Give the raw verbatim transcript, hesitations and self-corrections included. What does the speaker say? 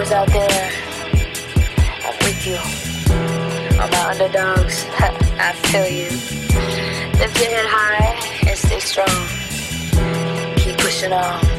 brothers out there, I'm with you. All my underdogs, I feel you. Lift your head high and stay strong. Keep pushing on.